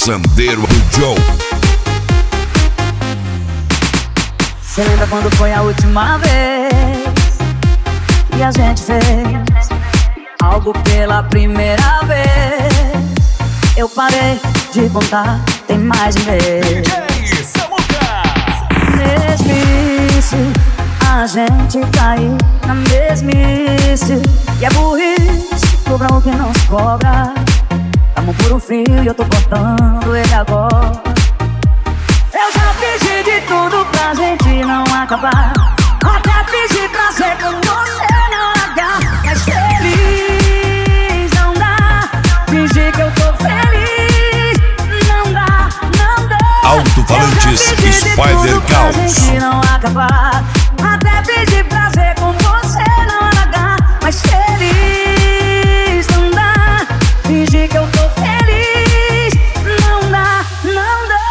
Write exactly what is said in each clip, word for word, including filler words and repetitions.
Sandeiro do Joe. Cê lembra quando foi a última vez que a gente fez algo pela primeira vez? Eu parei de contar, tem mais de vez. D J Samuca. Mesmice, a gente caiu na mesmice. E é burrice, cobra o que não se cobra. Tamo por um fio e eu tô cortando ele agora. Eu já pedi de tudo pra gente não acabar. Até pedi pra ser com você não largar. Mas feliz não dá. Fingir que eu tô feliz não dá, não dá. Alto-falantes Spider Pra gente não acabar. Até pedi pra ser com você não largar. Mas feliz não dá. Fingir que eu tô feliz não dá, não dá.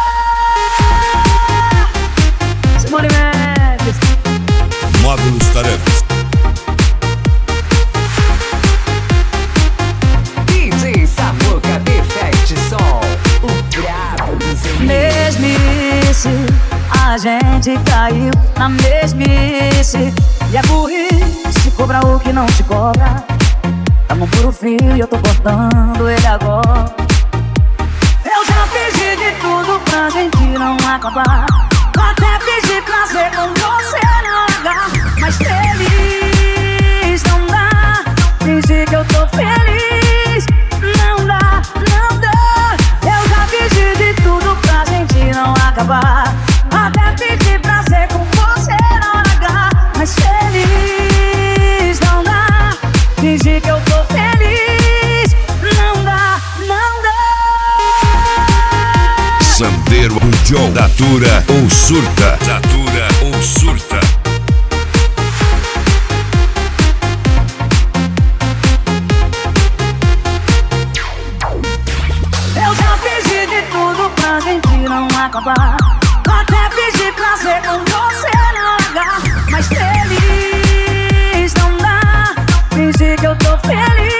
Módulos Tarefas. D J Samuca Defect Som, o brabo dos amigos. Mesmice, a gente caiu na mesmice. E é burrice, cobra o que não te cobra. Tamo por um fio e eu tô cortando ele agora. Eu já pedi de tudo pra gente não acabar. Até pedi pra ser com você não largar. Mas feliz não dá. Fingir que eu tô feliz não dá, não dá. Eu já pedi de tudo pra gente não acabar. Até pedi pra ser com você não largar. Mas feliz não dá. Fingir que eu tô feliz não dá, não dá. Sandeiro do Joe. Datura ou surta. Datura ou surta. Eu já pedi de tudo pra gente não acabar. Até pedi pra ser com você não largar. Mas feliz não dá. Fingir que eu tô feliz